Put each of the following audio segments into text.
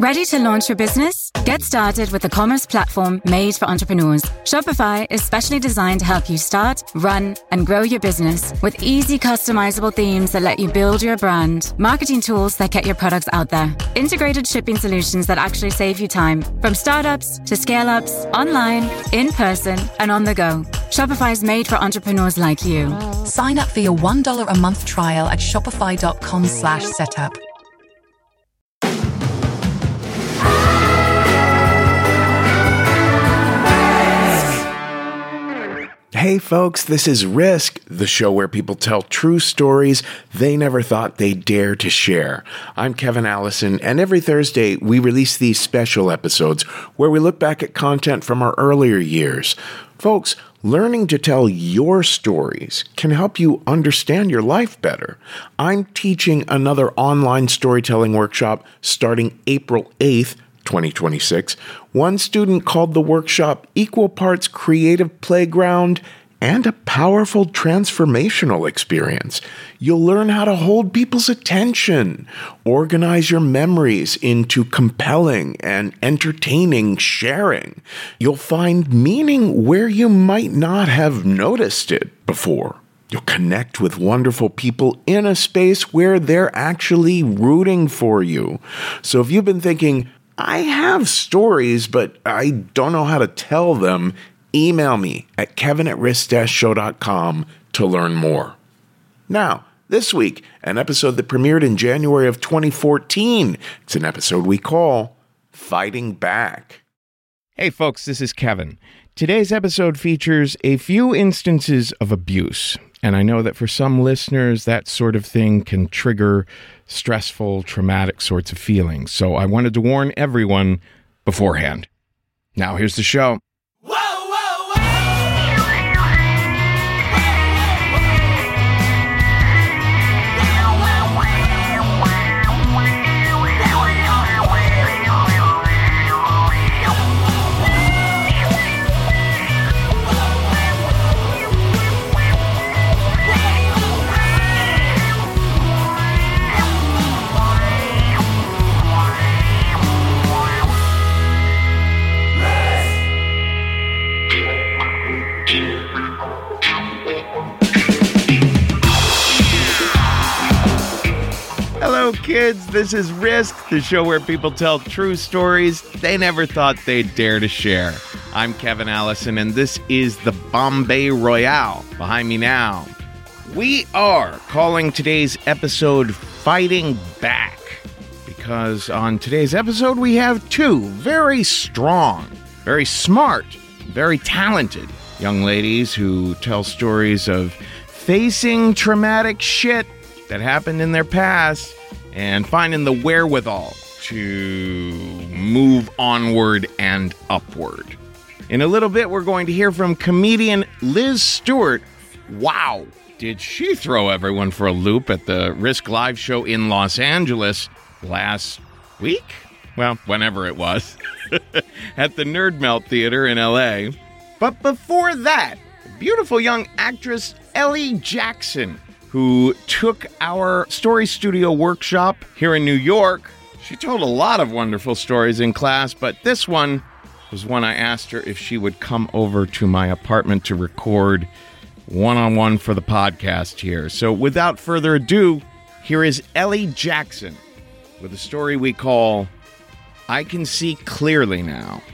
Ready to launch your business? Get started with the commerce platform made for entrepreneurs. Shopify is specially designed to help you start, run, and grow your business with easy customizable themes that let you build your brand, marketing tools that get your products out there, integrated shipping solutions that actually save you time, from startups to scale-ups, online, in person, and on the go. Shopify is made for entrepreneurs like you. Sign up for your $1 a month trial at shopify.com/setup. Hey folks, this is Risk, the show where people tell true stories they never thought they'd dare to share. I'm Kevin Allison, and every Thursday we release these special episodes where we look back at content from our earlier years. Folks, learning to tell your stories can help you understand your life better. I'm teaching another online storytelling workshop starting April 8th, 2026. One student called the workshop Equal Parts Creative Playground and a Powerful Transformational Experience. You'll learn how to hold people's attention, organize your memories into compelling and entertaining sharing. You'll find meaning where you might not have noticed it before. You'll connect with wonderful people in a space where they're actually rooting for you. So if you've been thinking, I have stories, but I don't know how to tell them, email me at kevin@risk-show.com to learn more. Now, this week, an episode that premiered in January of 2014. It's an episode we call Fighting Back. Hey folks, this is Kevin. Today's episode features a few instances of abuse. And I know that for some listeners, that sort of thing can trigger stressful, traumatic sorts of feelings. So I wanted to warn everyone beforehand. Now here's the show. Hello, kids. This is Risk, the show where people tell true stories they never thought they'd dare to share. I'm Kevin Allison, and this is the Bombay Royale behind me now. We are calling today's episode Fighting Back, because on today's episode we have two very strong, very smart, very talented young ladies who tell stories of facing traumatic shit that happened in their past and finding the wherewithal to move onward and upward. In a little bit, we're going to hear from comedian Liz Stewart. Wow, did she throw everyone for a loop at the Risk Live show in Los Angeles last week? Well, whenever it was. At the Nerd Melt Theater in LA. But before that, beautiful young actress Ellie Jackson, who took our story studio workshop here in New York. She told a lot of wonderful stories in class, but this one was one I asked her if she would come over to my apartment to record one-on-one for the podcast here. So without further ado, here is Ellie Jackson with a story we call I Can See Clearly Now.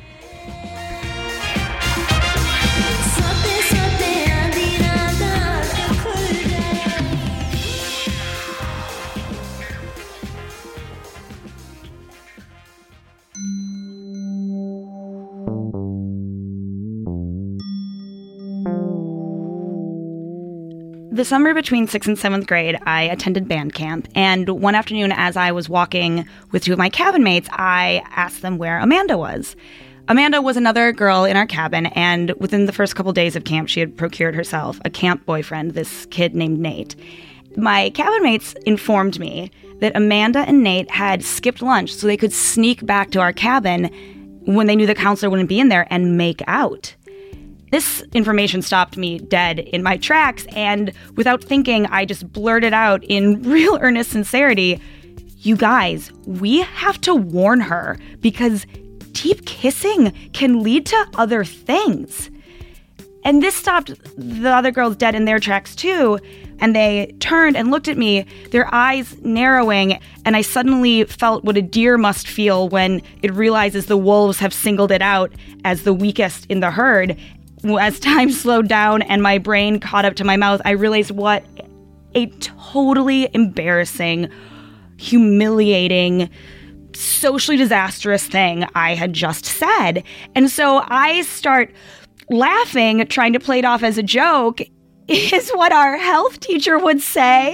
The summer between 6th and 7th grade, I attended band camp, and one afternoon as I was walking with two of my cabin mates, I asked them where Amanda was. Amanda was another girl in our cabin, and within the first couple days of camp, she had procured herself a camp boyfriend, this kid named Nate. My cabin mates informed me that Amanda and Nate had skipped lunch so they could sneak back to our cabin when they knew the counselor wouldn't be in there and make out. This information stopped me dead in my tracks, and without thinking, I just blurted out in real earnest sincerity, you guys, we have to warn her because deep kissing can lead to other things. And this stopped the other girls dead in their tracks too. And they turned and looked at me, their eyes narrowing, and I suddenly felt what a deer must feel when it realizes the wolves have singled it out as the weakest in the herd. As time slowed down and my brain caught up to my mouth, I realized what a totally embarrassing, humiliating, socially disastrous thing I had just said. And so I start laughing, trying to play it off as a joke, is what our health teacher would say.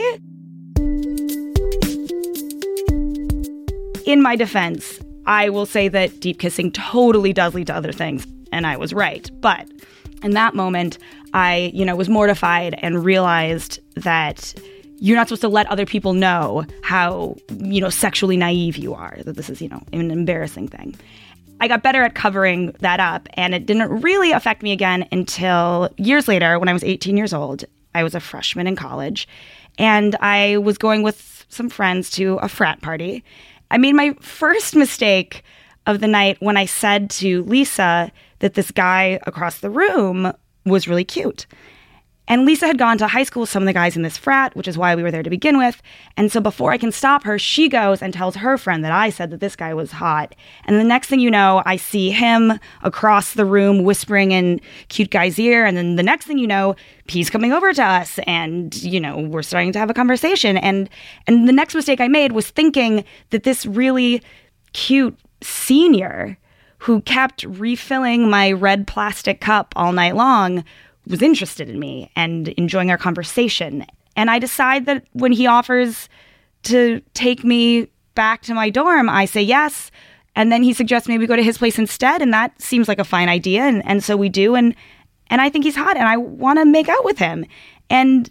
In my defense, I will say that deep kissing totally does lead to other things, and I was right. But in that moment, I, was mortified and realized that you're not supposed to let other people know how, sexually naive you are, that this is, an embarrassing thing. I got better at covering that up, and it didn't really affect me again until years later when I was 18 years old. I was a freshman in college, and I was going with some friends to a frat party. I made my first mistake of the night when I said to Lisa that this guy across the room was really cute. And Lisa had gone to high school with some of the guys in this frat, which is why we were there to begin with. And so before I can stop her, she goes and tells her friend that I said that this guy was hot. And the next thing you know, I see him across the room whispering in cute guy's ear. And then the next thing you know, he's coming over to us and, we're starting to have a conversation. And the next mistake I made was thinking that this really cute senior who kept refilling my red plastic cup all night long was interested in me and enjoying our conversation. And I decide that when he offers to take me back to my dorm, I say yes. And then he suggests maybe go to his place instead. And that seems like a fine idea. And so we do. And I think he's hot and I want to make out with him. And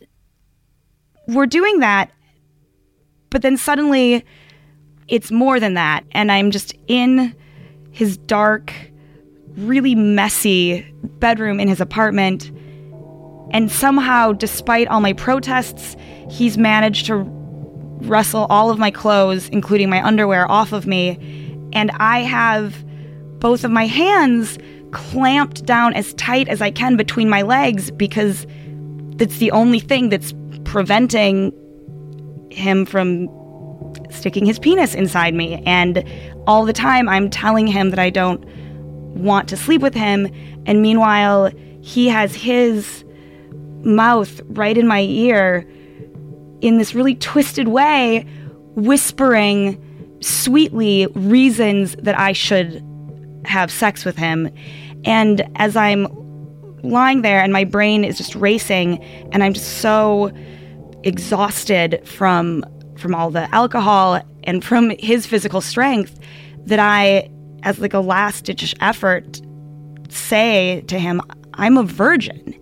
we're doing that. But then suddenly it's more than that. And I'm just in his dark, really messy bedroom in his apartment. And somehow, despite all my protests, he's managed to wrestle all of my clothes, including my underwear, off of me. And I have both of my hands clamped down as tight as I can between my legs because that's the only thing that's preventing him from sticking his penis inside me. And all the time, I'm telling him that I don't want to sleep with him. And meanwhile, he has his mouth right in my ear in this really twisted way, whispering sweetly reasons that I should have sex with him. And as I'm lying there and my brain is just racing and I'm just so exhausted from all the alcohol and from his physical strength that I, as like a last-ditch effort, say to him, I'm a virgin.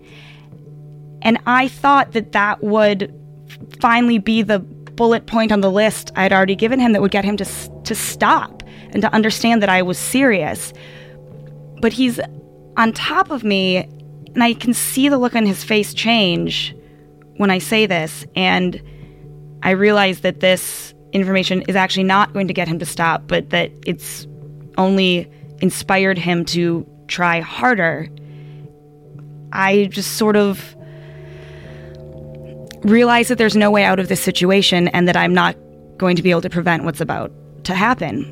And I thought that would finally be the bullet point on the list I had already given him that would get him to stop and to understand that I was serious. But he's on top of me, and I can see the look on his face change when I say this. And I realize that this information is actually not going to get him to stop, but that it's only inspired him to try harder. I just sort of realize that there's no way out of this situation and that I'm not going to be able to prevent what's about to happen.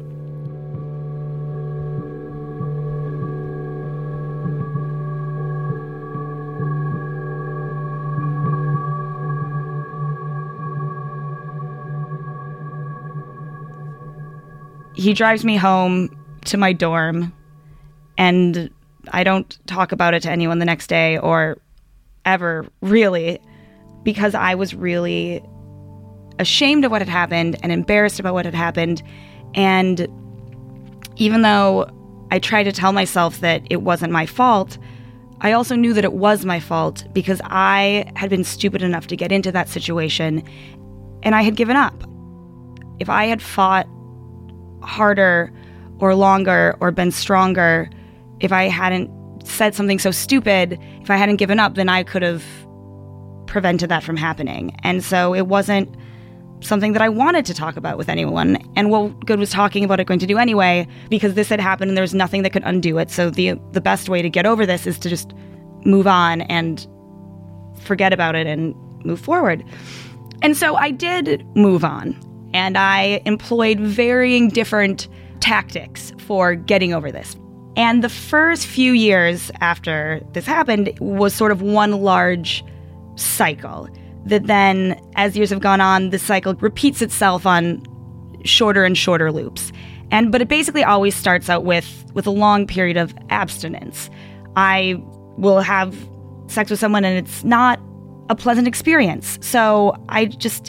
He drives me home to my dorm, and I don't talk about it to anyone the next day or ever, really, because I was really ashamed of what had happened and embarrassed about what had happened. And even though I tried to tell myself that it wasn't my fault, I also knew that it was my fault because I had been stupid enough to get into that situation, and I had given up. If I had fought harder or longer or been stronger, if I hadn't said something so stupid, if I hadn't given up, then I could have prevented that from happening. And so it wasn't something that I wanted to talk about with anyone. And what good was talking about it going to do anyway? Because this had happened and there was nothing that could undo it. So the best way to get over this is to just move on and forget about it and move forward. And so I did move on. And I employed varying different tactics for getting over this. And the first few years after this happened was sort of one large cycle that then, as years have gone on, the cycle repeats itself on shorter and shorter loops. But it basically always starts out with a long period of abstinence. I will have sex with someone and it's not a pleasant experience. So I just,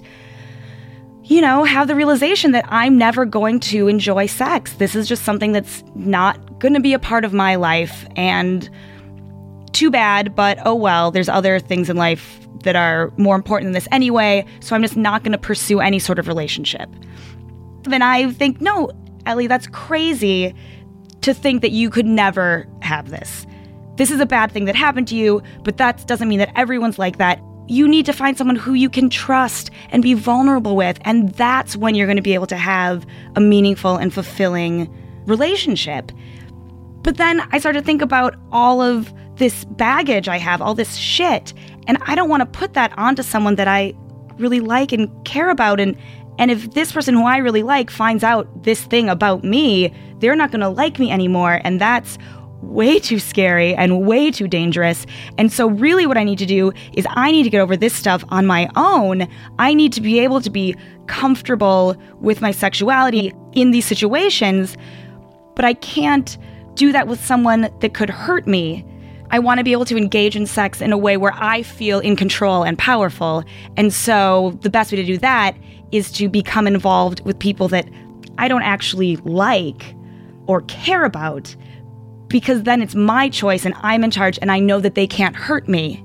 have the realization that I'm never going to enjoy sex. This is just something that's not going to be a part of my life. And too bad, but oh well, there's other things in life that are more important than this anyway, so I'm just not going to pursue any sort of relationship. Then I think, no, Ellie, that's crazy to think that you could never have this. This is a bad thing that happened to you, but that doesn't mean that everyone's like that. You need to find someone who you can trust and be vulnerable with, and that's when you're going to be able to have a meaningful and fulfilling relationship. But then I started to think about all of this baggage I have, all this shit, and I don't want to put that onto someone that I really like and care about. And if this person who I really like finds out this thing about me, they're not going to like me anymore. And that's way too scary and way too dangerous. And so really what I need to do is I need to get over this stuff on my own. I need to be able to be comfortable with my sexuality in these situations, but I can't do that with someone that could hurt me. I want to be able to engage in sex in a way where I feel in control and powerful. And so the best way to do that is to become involved with people that I don't actually like or care about, because then it's my choice and I'm in charge and I know that they can't hurt me.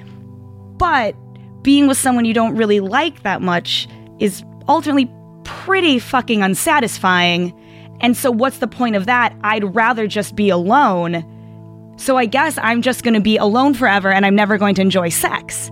But being with someone you don't really like that much is ultimately pretty fucking unsatisfying. And so what's the point of that? I'd rather just be alone. So I guess I'm just going to be alone forever and I'm never going to enjoy sex.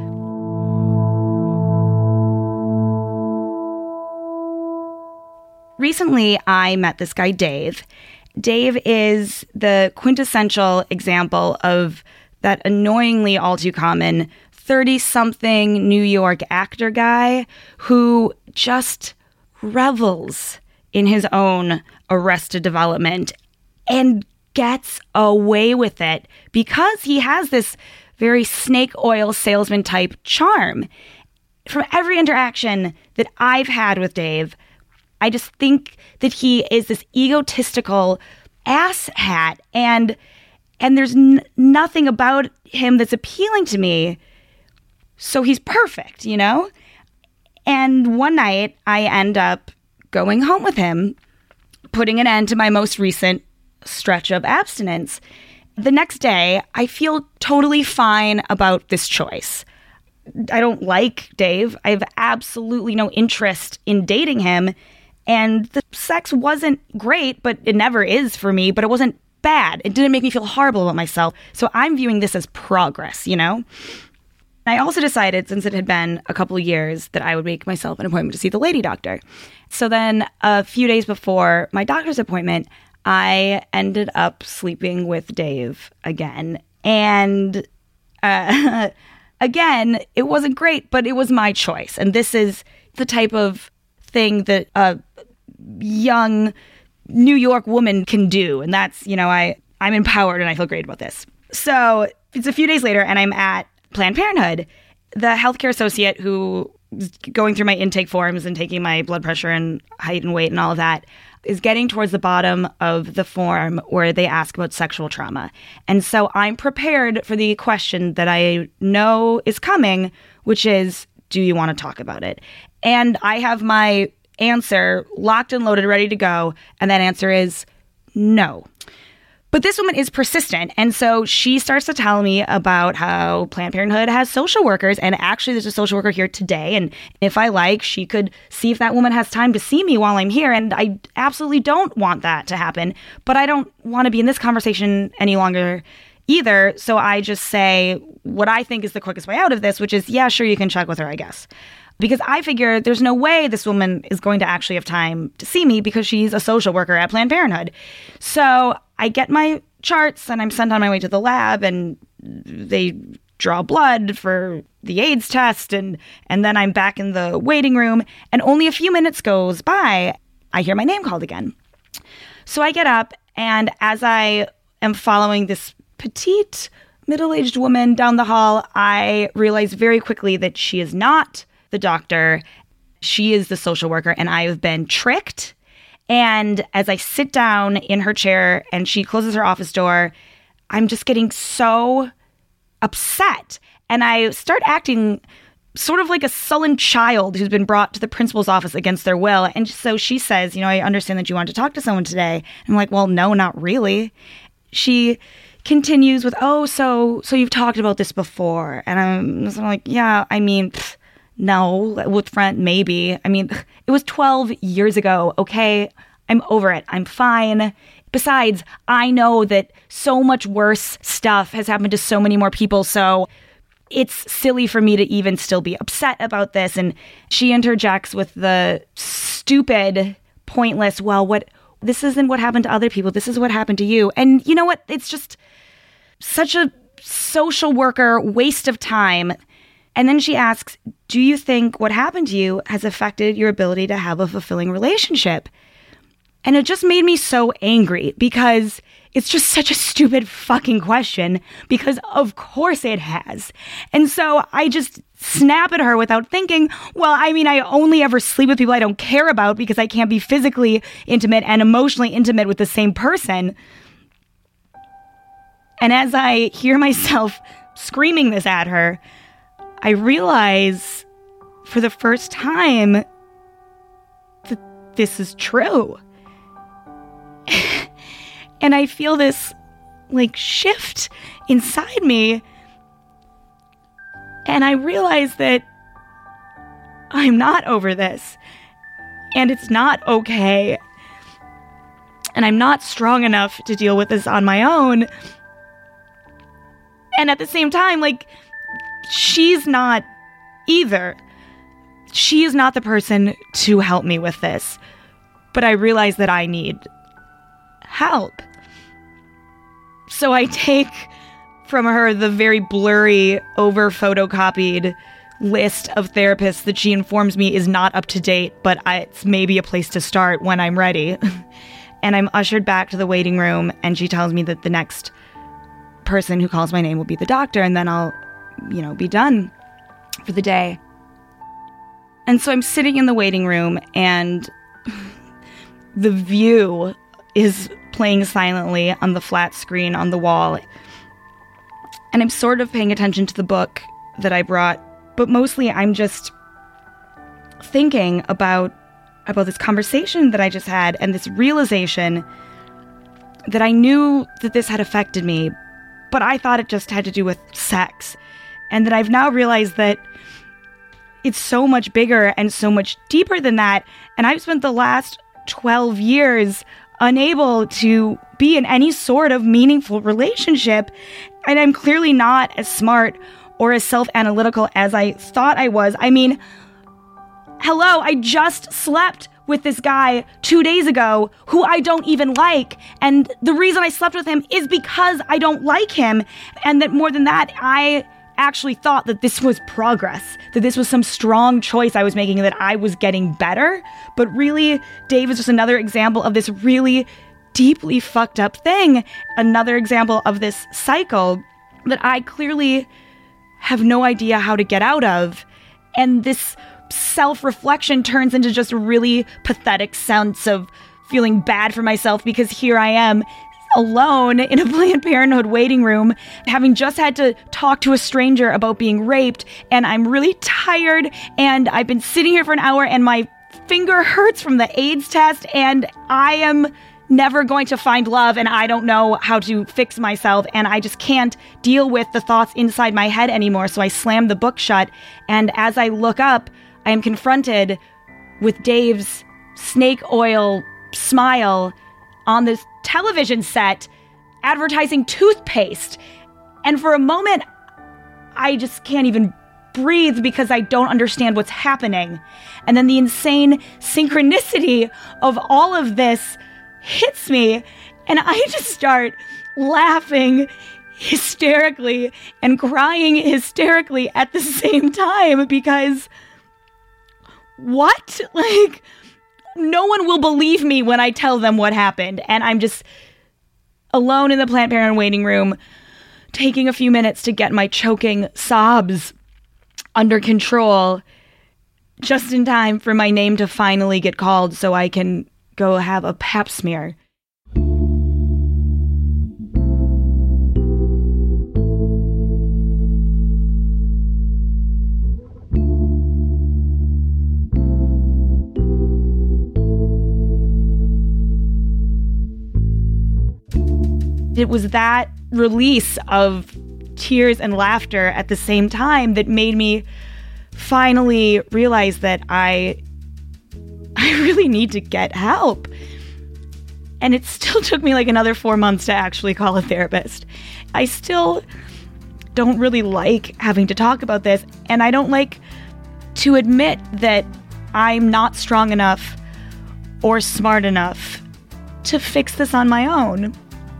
Recently, I met this guy, Dave. Dave is the quintessential example of that annoyingly all too common 30-something New York actor guy who just revels in his own Arrested Development and gets away with it because he has this very snake oil salesman type charm. From every interaction that I've had with Dave, I just think that he is this egotistical asshat, and there's nothing about him that's appealing to me. So he's perfect, And one night I end up going home with him, putting an end to my most recent stretch of abstinence. The next day, I feel totally fine about this choice. I don't like Dave. I have absolutely no interest in dating him. And the sex wasn't great, but it never is for me, but it wasn't bad. It didn't make me feel horrible about myself. So I'm viewing this as progress, I also decided, since it had been a couple of years, that I would make myself an appointment to see the lady doctor. So then a few days before my doctor's appointment, I ended up sleeping with Dave again. And again, it wasn't great, but it was my choice. And this is the type of thing that a young New York woman can do. And that's, I'm empowered and I feel great about this. So it's a few days later and I'm at Planned Parenthood. The healthcare associate who is going through my intake forms and taking my blood pressure and height and weight and all of that is getting towards the bottom of the form where they ask about sexual trauma. And so I'm prepared for the question that I know is coming, which is, do you want to talk about it? And I have my answer locked and loaded, ready to go. And that answer is no. But this woman is persistent. And so she starts to tell me about how Planned Parenthood has social workers. And actually, there's a social worker here today. And if I like, she could see if that woman has time to see me while I'm here. And I absolutely don't want that to happen. But I don't want to be in this conversation any longer either. So I just say what I think is the quickest way out of this, which is, yeah, sure, you can check with her, I guess. Because I figure there's no way this woman is going to actually have time to see me because she's a social worker at Planned Parenthood. So I get my charts and I'm sent on my way to the lab, and they draw blood for the AIDS test, and then I'm back in the waiting room, and only a few minutes goes by, I hear my name called again. So I get up, and as I am following this petite, middle-aged woman down the hall, I realize very quickly that she is not the doctor. She is the social worker, and I have been tricked. And as I sit down in her chair and she closes her office door, I'm just getting so upset. And I start acting sort of like a sullen child who's been brought to the principal's office against their will. And so she says, I understand that you want to talk to someone today. I'm like, well, no, not really. She continues with, so you've talked about this before. And I'm like, yeah, no, with friend, maybe. It was 12 years ago, okay? I'm over it. I'm fine. Besides, I know that so much worse stuff has happened to so many more people, so it's silly for me to even still be upset about this. And she interjects with the stupid, pointless, this isn't what happened to other people. This is what happened to you. And you know what? It's just such a social worker waste of time. And then she asks, do you think what happened to you has affected your ability to have a fulfilling relationship? And it just made me so angry because it's just such a stupid fucking question, because of course it has. And so I just snap at her without thinking, I only ever sleep with people I don't care about because I can't be physically intimate and emotionally intimate with the same person. And as I hear myself screaming this at her, I realize for the first time that this is true. And I feel this shift inside me. And I realize that I'm not over this. And it's not okay. And I'm not strong enough to deal with this on my own. And at the same time, she's not either. She is not the person to help me with this. But I realize that I need help. So I take from her the very blurry, over-photocopied list of therapists that she informs me is not up to date, but it's maybe a place to start when I'm ready. And I'm ushered back to the waiting room, and she tells me that the next person who calls my name will be the doctor, and then I'll, be done for the day. And so I'm sitting in the waiting room, and The View is playing silently on the flat screen on the wall. And I'm sort of paying attention to the book that I brought, but mostly I'm just thinking about this conversation that I just had, and this realization that I knew that this had affected me, but I thought it just had to do with sex. And that I've now realized that it's so much bigger and so much deeper than that. And I've spent the last 12 years unable to be in any sort of meaningful relationship. And I'm clearly not as smart or as self-analytical as I thought I was. Hello, I just slept with this guy 2 days ago who I don't even like. And the reason I slept with him is because I don't like him. And that more than that, I actually thought that this was progress, that this was some strong choice I was making, that I was getting better. But really, Dave is just another example of this really deeply fucked up thing. Another example of this cycle that I clearly have no idea how to get out of. And this self-reflection turns into just a really pathetic sense of feeling bad for myself, because here I am alone in a Planned Parenthood waiting room, having just had to talk to a stranger about being raped, and I'm really tired, and I've been sitting here for an hour, and my finger hurts from the AIDS test, and I am never going to find love, and I don't know how to fix myself, and I just can't deal with the thoughts inside my head anymore. So I slam the book shut, and as I look up, I am confronted with Dave's snake oil smile on this television set advertising toothpaste. And for a moment, I just can't even breathe because I don't understand what's happening. And then the insane synchronicity of all of this hits me, and I just start laughing hysterically and crying hysterically at the same time because what? Like, no one will believe me when I tell them what happened. And I'm just alone in the Planned Parenthood waiting room, taking a few minutes to get my choking sobs under control, just in time for my name to finally get called so I can go have a pap smear. It was that release of tears and laughter at the same time that made me finally realize that I really need to get help. And it still took me like another 4 months to actually call a therapist. I still don't really like having to talk about this, and I don't like to admit that I'm not strong enough or smart enough to fix this on my own.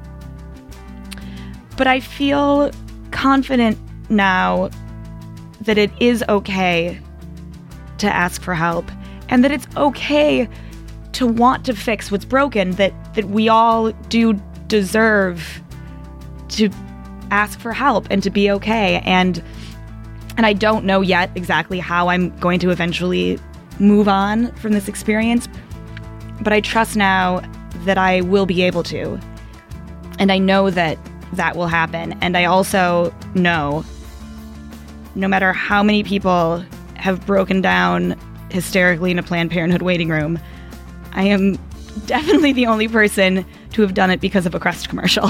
But I feel confident now that it is okay to ask for help, and that it's okay to want to fix what's broken, that we all do deserve to ask for help and to be okay. And I don't know yet exactly how I'm going to eventually move on from this experience, but I trust now that I will be able to. And I know that will happen. And I also know, no matter how many people have broken down hysterically in a Planned Parenthood waiting room, I am definitely the only person to have done it because of a Crest commercial.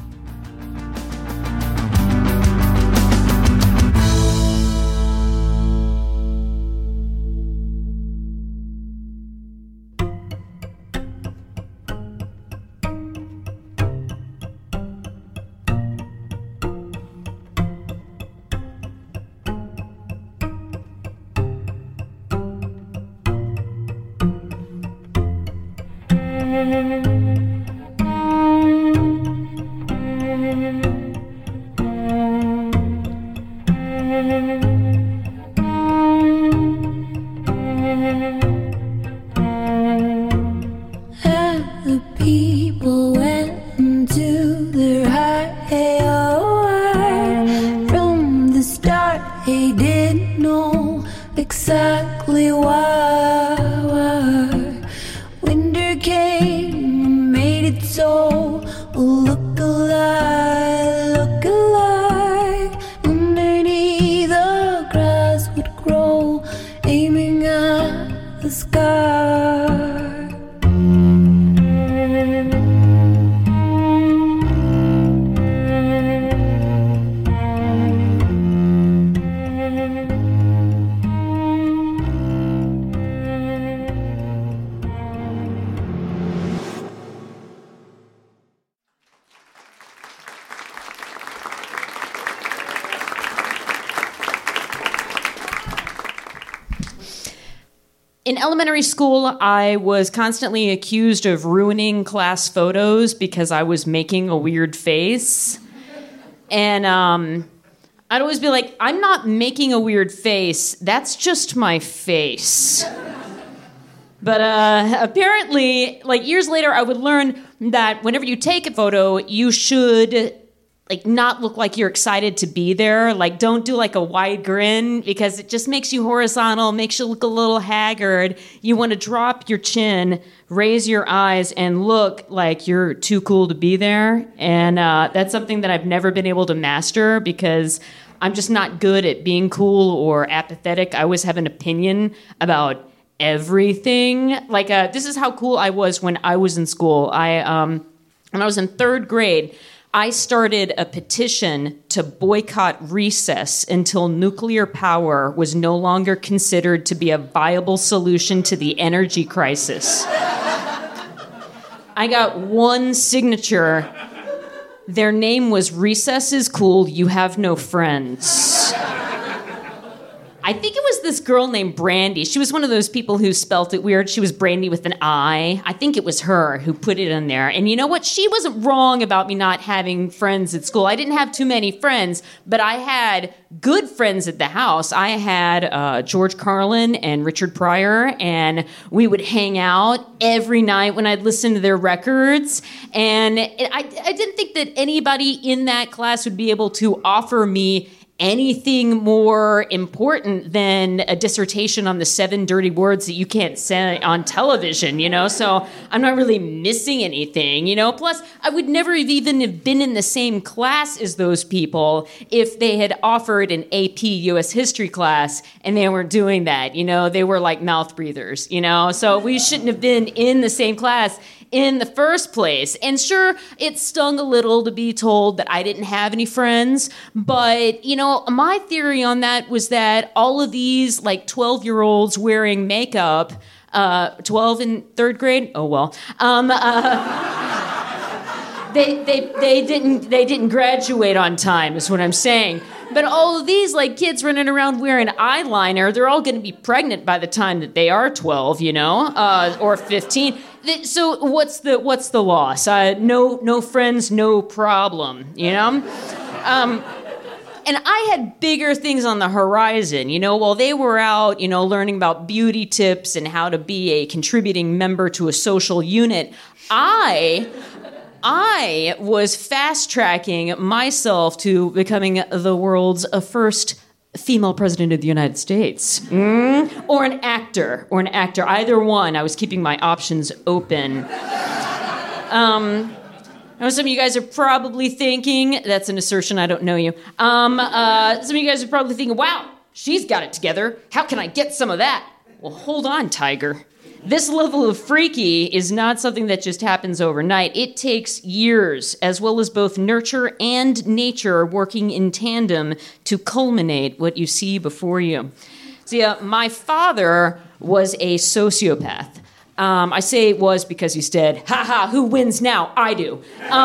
In elementary school, I was constantly accused of ruining class photos because I was making a weird face. And I'd always be like, I'm not making a weird face. That's just my face. But apparently, like years later, I would learn that whenever you take a photo, you should not look like you're excited to be there. Like, don't do like a wide grin because it just makes you horizontal, makes you look a little haggard. You want to drop your chin, raise your eyes, and look like you're too cool to be there. And that's something that I've never been able to master because I'm just not good at being cool or apathetic. I always have an opinion about everything. Like, this is how cool I was when I was in school. When I was in third grade, I started a petition to boycott recess until nuclear power was no longer considered to be a viable solution to the energy crisis. I got one signature. Their name was "Recess is cool, you have no friends." I think it was this girl named Brandy. She was one of those people who spelt it weird. She was Brandy with an I. I think it was her who put it in there. And you know what? She wasn't wrong about me not having friends at school. I didn't have too many friends, but I had good friends at the house. I had George Carlin and Richard Pryor, and we would hang out every night when I'd listen to their records. And I didn't think that anybody in that class would be able to offer me anything more important than a dissertation on the 7 dirty words that you can't say on television, So I'm not really missing anything, Plus, I would never even have been in the same class as those people if they had offered an AP U.S. history class and they weren't doing that, They were like mouth breathers, So we shouldn't have been in the same class in the first place. And sure, it stung a little to be told that I didn't have any friends, but, my theory on that was that all of these, 12-year-olds wearing makeup, 12 in third grade? Oh, well. They didn't graduate on time, is what I'm saying. But all of these kids running around wearing eyeliner, they're all going to be pregnant by the time that they are 12, or 15. So what's the loss? No friends, no problem, And I had bigger things on the horizon, while they were out, learning about beauty tips and how to be a contributing member to a social unit. I was fast-tracking myself to becoming the world's first female president of the United States. Or an actor. Either one. I was keeping my options open. I know some of you guys are probably thinking, that's an assertion, I don't know you. Some of you guys are probably thinking, wow, she's got it together. How can I get some of that? Well, hold on, Tiger. This level of freaky is not something that just happens overnight. It takes years, as well as both nurture and nature working in tandem to culminate what you see before you. See, my father was a sociopath. I say it was because he's dead. Ha ha, who wins now? I do.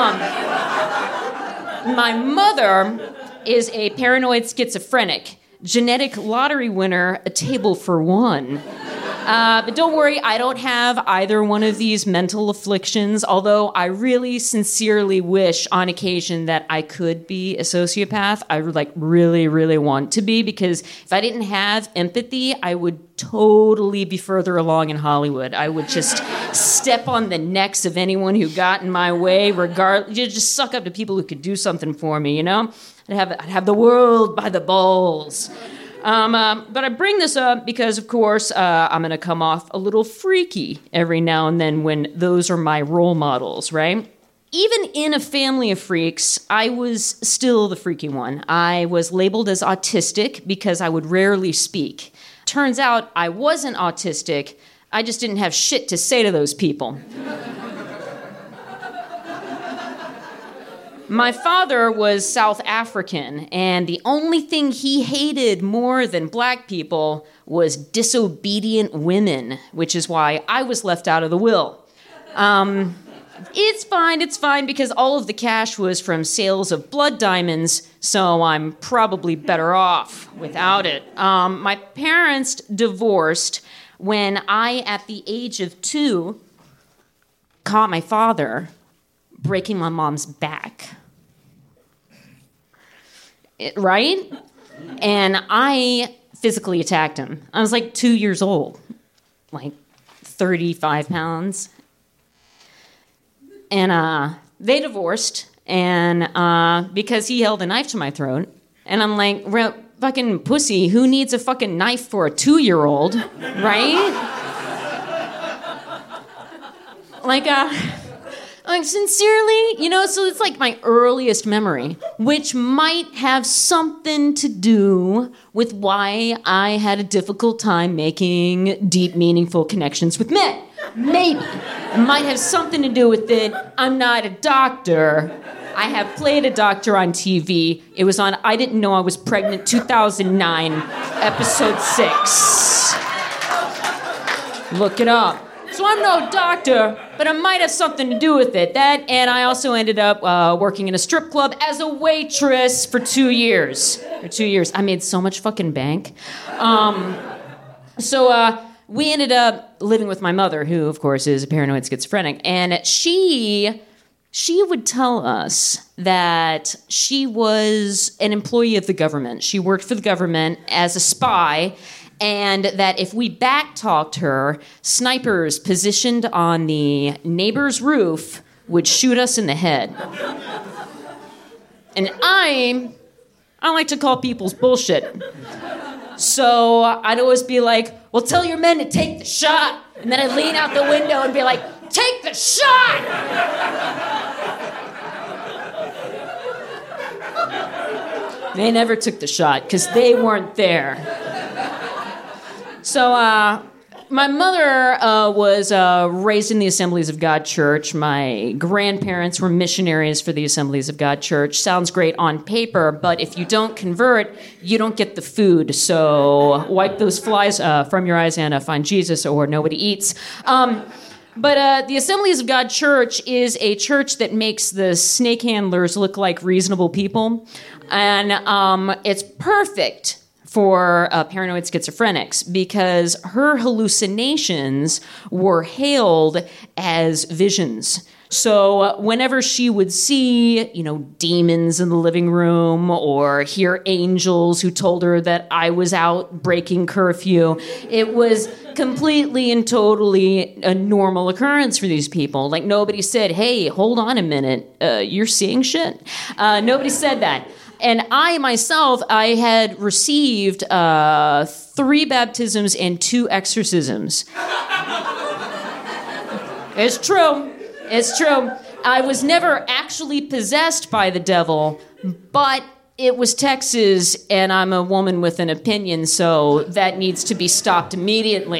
My mother is a paranoid schizophrenic, genetic lottery winner, a table for one. But don't worry, I don't have either one of these mental afflictions, although I really sincerely wish on occasion that I could be a sociopath. I really, really want to be, because if I didn't have empathy, I would totally be further along in Hollywood. I would just step on the necks of anyone who got in my way, just suck up to people who could do something for me, I'd have the world by the balls. But I bring this up because, of course, I'm going to come off a little freaky every now and then when those are my role models, right? Even in a family of freaks, I was still the freaky one. I was labeled as autistic because I would rarely speak. Turns out I wasn't autistic. I just didn't have shit to say to those people. My father was South African, and the only thing he hated more than black people was disobedient women, which is why I was left out of the will. It's fine, because all of the cash was from sales of blood diamonds, so I'm probably better off without it. My parents divorced when I, at the age of 2, caught my father breaking my mom's back. Right? And I physically attacked him. I was 2 years old, 35 pounds. And they divorced, and because he held a knife to my throat. And I'm like, fucking pussy, who needs a fucking knife for a 2-year-old, right? Sincerely, so it's my earliest memory, which might have something to do with why I had a difficult time making deep, meaningful connections with men. Maybe. It might have something to do with it. I'm not a doctor. I have played a doctor on TV. It was on I Didn't Know I Was Pregnant 2009, episode 6. Look it up. So I'm no doctor, but I might have something to do with it. That, and I also ended up working in a strip club as a waitress for 2 years. I made so much fucking bank. So we ended up living with my mother, who, of course, is a paranoid schizophrenic, and she would tell us that she was an employee of the government. She worked for the government as a spy, and that if we backtalked her, snipers positioned on the neighbor's roof would shoot us in the head. And I like to call people's bullshit. So I'd always be like, well, tell your men to take the shot. And then I'd lean out the window and be like, take the shot! They never took the shot because they weren't there. So my mother was raised in the Assemblies of God Church. My grandparents were missionaries for the Assemblies of God Church. Sounds great on paper, but if you don't convert, you don't get the food. So wipe those flies from your eyes and find Jesus, or nobody eats. But the Assemblies of God Church is a church that makes the snake handlers look like reasonable people. And it's perfect for paranoid schizophrenics because her hallucinations were hailed as visions. So whenever she would see, demons in the living room or hear angels who told her that I was out breaking curfew, it was completely and totally a normal occurrence for these people. Like, nobody said, hey, hold on a minute, you're seeing shit. Nobody said that. And I myself, I had received 3 baptisms and 2 exorcisms. It's true. It's true. I was never actually possessed by the devil, but it was Texas, and I'm a woman with an opinion, so that needs to be stopped immediately.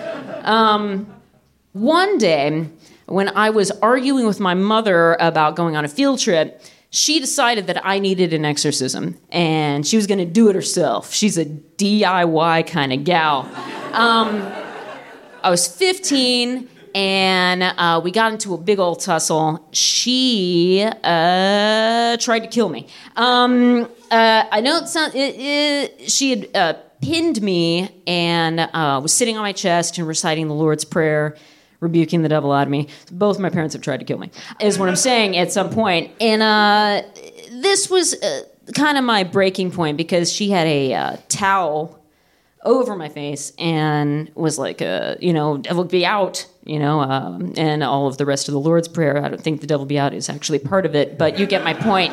One day, when I was arguing with my mother about going on a field trip, she decided that I needed an exorcism, and she was going to do it herself. She's a DIY kind of gal. I was 15, and we got into a big old tussle. She tried to kill me. I know it sounds... she had pinned me and was sitting on my chest and reciting the Lord's Prayer, rebuking the devil out of me. Both my parents have tried to kill me, is what I'm saying at some point. And this was kind of my breaking point because she had a towel over my face and was like, devil be out, and all of the rest of the Lord's Prayer. I don't think the devil be out is actually part of it, but you get my point.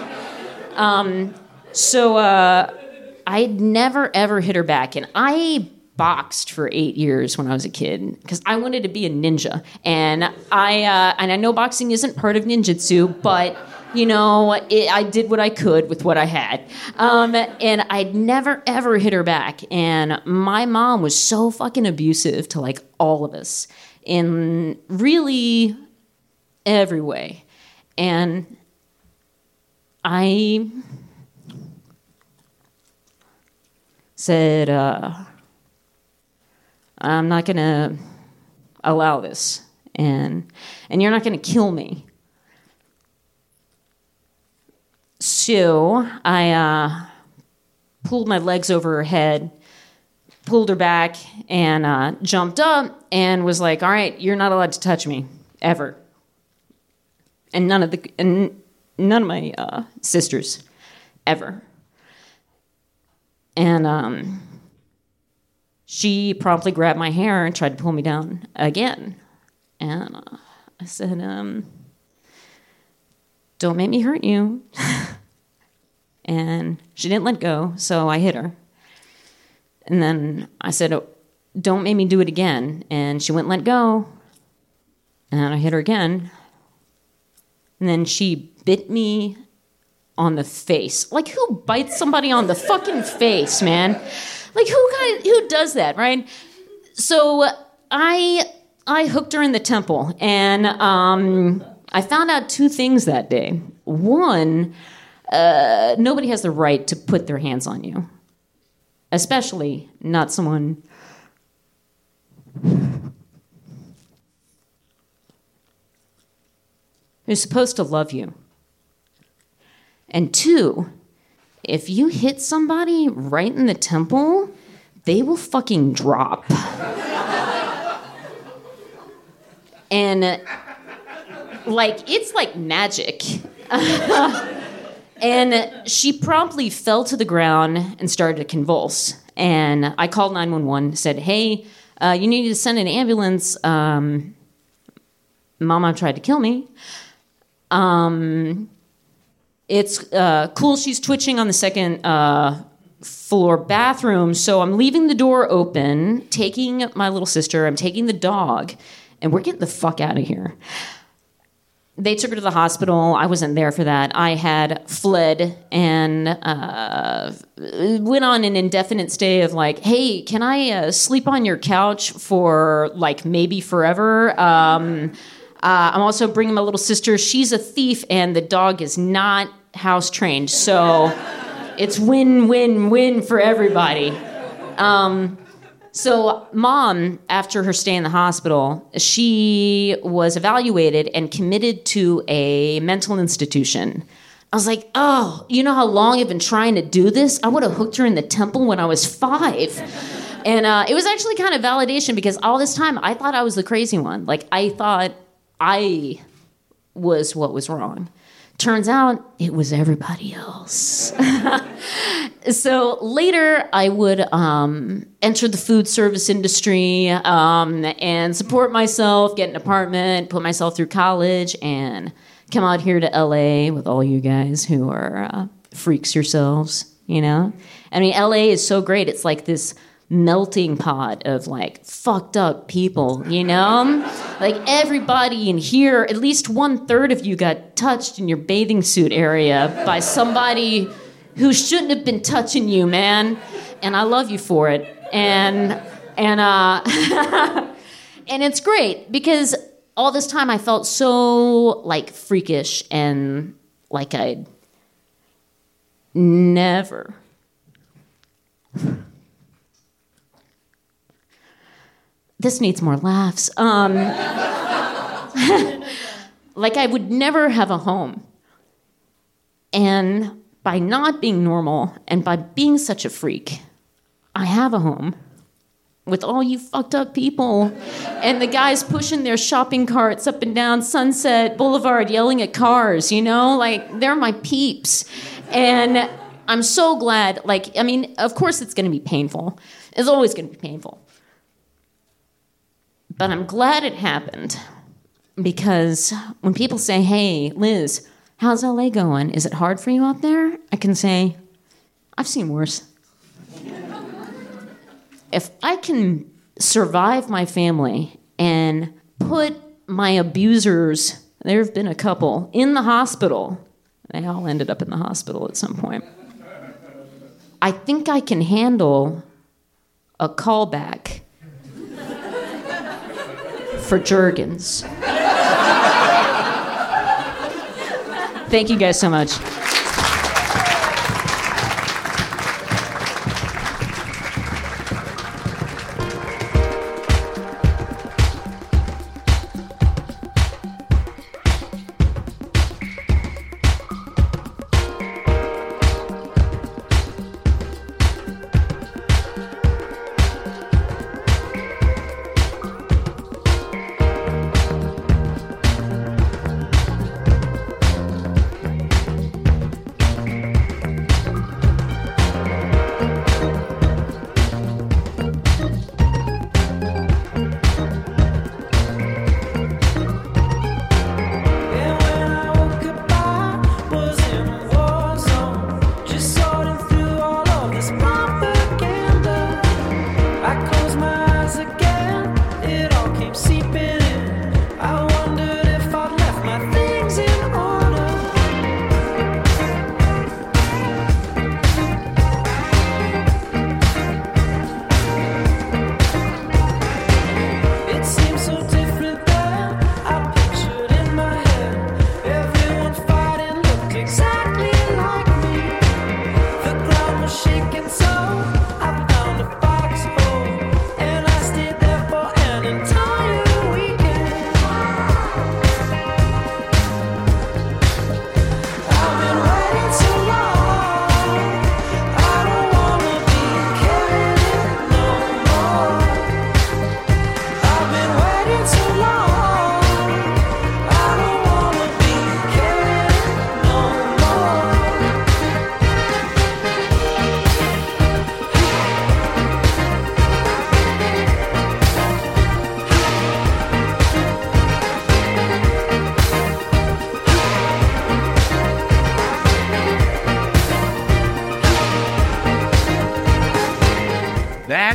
So I'd never, ever hit her back. And I boxed for 8 years when I was a kid because I wanted to be a ninja. And I know boxing isn't part of ninjutsu, but I did what I could with what I had. And I'd never, ever hit her back. And my mom was so fucking abusive to like all of us in really every way. And I said, I'm not going to allow this. And you're not going to kill me. So I pulled my legs over her head, pulled her back, and jumped up and was like, all right, you're not allowed to touch me, ever. And none of my sisters, ever. And she promptly grabbed my hair and tried to pull me down again. And I said, don't make me hurt you. And she didn't let go, so I hit her. And then I said, don't make me do it again. And she wouldn't let go. And I hit her again. And then she bit me on the face. Like, who bites somebody on the fucking face, man? Like, who does that, right? So I hooked her in the temple, and I found out 2 things that day. One, nobody has the right to put their hands on you, especially not someone who's supposed to love you. And 2, if you hit somebody right in the temple, they will fucking drop. And it's like magic. And she promptly fell to the ground and started to convulse. And I called 911, said, hey, you need to send an ambulance. Mama tried to kill me. It's cool she's twitching on the second floor bathroom, so I'm leaving the door open, taking my little sister, I'm taking the dog, and we're getting the fuck out of here. They took her to the hospital. I wasn't there for that. I had fled and went on an indefinite stay of like, hey, can I sleep on your couch for like maybe forever? I'm also bringing my little sister. She's a thief, and the dog is not house trained. So it's win-win-win for everybody. So Mom, after her stay in the hospital, she was evaluated and committed to a mental institution. I was like, oh, you know how long I've been trying to do this? I would have hooked her in the temple when I was 5. And it was actually kind of validation because all this time I thought I was the crazy one. Like, I thought I was what was wrong. Turns out it was everybody else. So later I would enter the food service industry and support myself, get an apartment, put myself through college, and come out here to LA with all you guys who are freaks yourselves, you know? I mean, LA is so great. It's like this melting pot of like fucked up people, you know? Like everybody in here, at least 1/3 of you got touched in your bathing suit area by somebody who shouldn't have been touching you, man. And I love you for it. And and it's great because all this time I felt so like freakish and like I'd never this needs more laughs. Like I would never have a home. And by not being normal and by being such a freak, I have a home with all you fucked up people and the guys pushing their shopping carts up and down Sunset Boulevard yelling at cars, you know? Like, they're my peeps. And I'm so glad, like, I mean, of course it's gonna be painful. It's always gonna be painful. But I'm glad it happened because when people say, hey, Liz, how's LA going? Is it hard for you out there? I can say, I've seen worse. If I can survive my family and put my abusers, there have been a couple, in the hospital. They all ended up in the hospital at some point. I think I can handle a callback for Jergens. Thank you guys so much.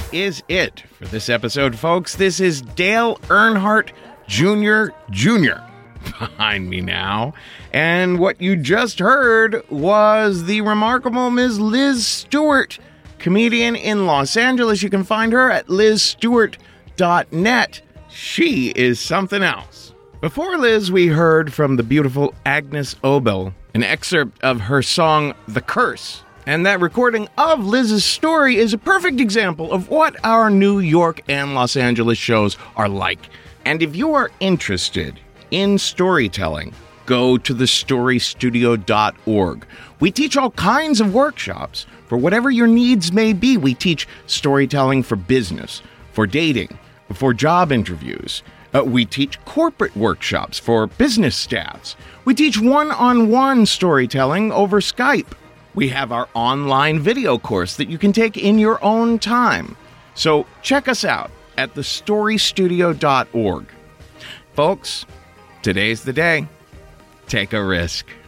that is it for this episode, folks. This is Dale Earnhardt Jr. behind me now. And what you just heard was the remarkable Ms. Liz Stewart, comedian in Los Angeles. You can find her at lizstewart.net. She is something else. Before Liz, we heard from the beautiful Agnes Obel, an excerpt of her song, The Curse. And that recording of Liz's story is a perfect example of what our New York and Los Angeles shows are like. And if you are interested in storytelling, go to thestorystudio.org. We teach all kinds of workshops for whatever your needs may be. We teach storytelling for business, for dating, for job interviews. We teach corporate workshops for business staffs. We teach one-on-one storytelling over Skype. We have our online video course that you can take in your own time. So check us out at thestorystudio.org. Folks, today's the day. Take a risk.